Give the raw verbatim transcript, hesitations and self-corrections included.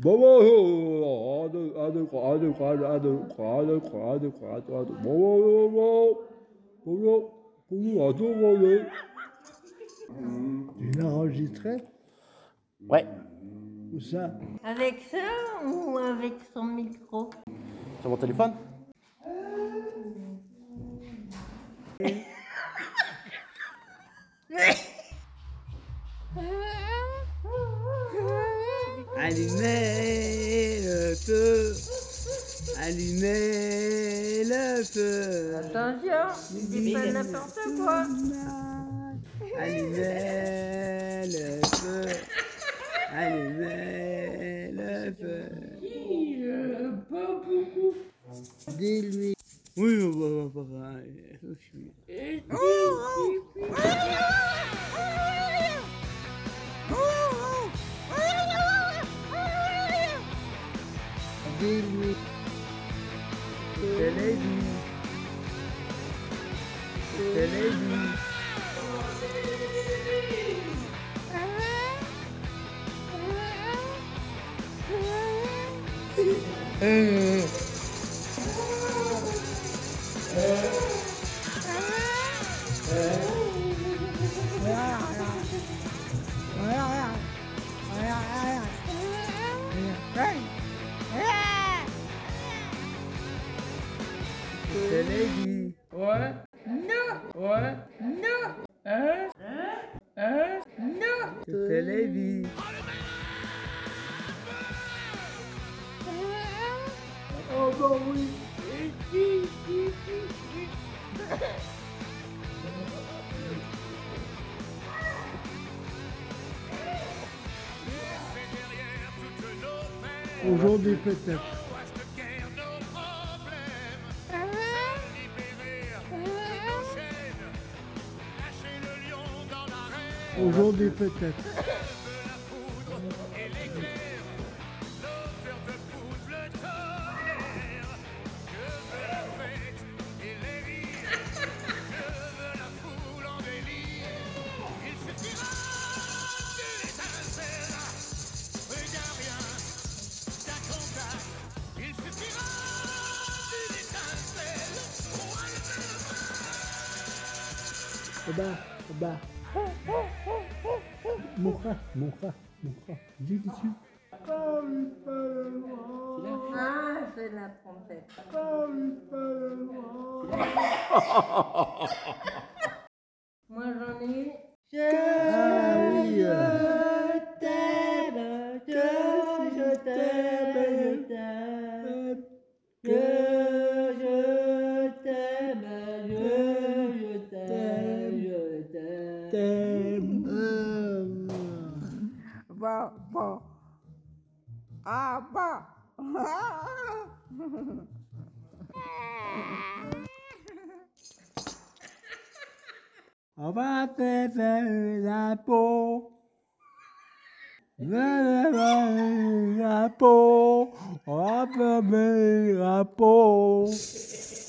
Bonjour, Tu l'as enregistré? Ouais. Où ça? Avec ça ou avec son micro? Sur mon téléphone. Allumez le feu, allumez le feu. Attention, dis pas n'importe quoi. Allumez le feu, allumez le feu. Pas beaucoup. Dis-lui. Oui, on va pas. Dis-lui. Je l'ai dit. Je l'ai dit. Je l'ai dit. Ouais. Non. Ouais. Non. Hein? Hein? Non. Je te l'ai dit. Oh bah oui. Aujourd'hui peut-être. Aujourd'hui peut-être. Bah, bah. Mon frère, mon frère, mon frère. Dis dessus. Ah, c'est la trompette. Moi j'en ai une. Ah oui. Je t'aime, que je t'aime, je t'aime, que je t'aime, je, je t'aime, je t'aime. T'aimes. Bon, bon. Ah, bon. On va faire la peau. La peau. On va faire la peau.